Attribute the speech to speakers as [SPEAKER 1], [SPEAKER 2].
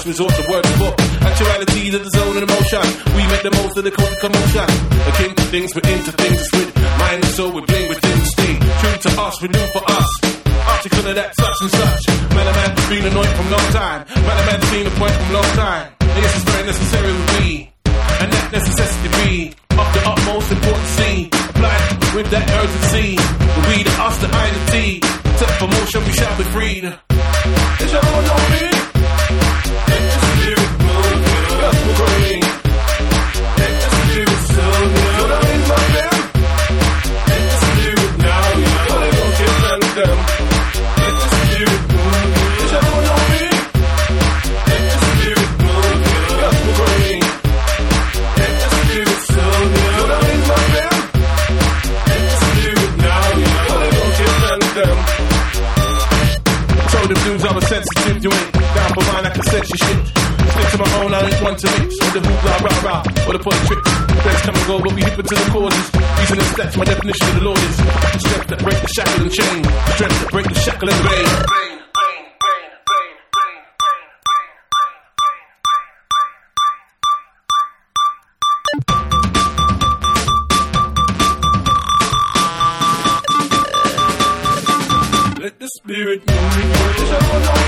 [SPEAKER 1] last resort, the word of book. Actuality to the zone of emotion. We make the most of the code of commotion. Akin to things, we're into things. It's with mind and soul, we bling within the state. True to us, renew for us. Article of that such and such. Man, a man's been annoyed from long time. Man, a man's seen a point from long time. This is very necessary with me. And that necessity be of the utmost importancy. Applied with that urgency. We the us, the I, the T. Set for motion, we shall be freed. Is y'all know me? Let the spirit move. That's what we're doing. Let the spirit soul. You're not in my bed. Let the spirit now. You're not in my bed. Let the spirit move. Is y'all know me? Let the spirit move. That's what we're doing. Let the spirit soul. You're not in my bed. Let the spirit now. You're not in my bed. Show them dudes I'm a sensitive, you ain't down for mine, I can sense your shit. Stick to my own, I ain't one to mix. With the hoop, rah, rah, rah, or the point tricks. Friends come and go, but we hip into the causes. Using the stats, my definition of the Lord is the strength that break the shackle and chain. The strength that break the shackle and the vein. Let the spirit move.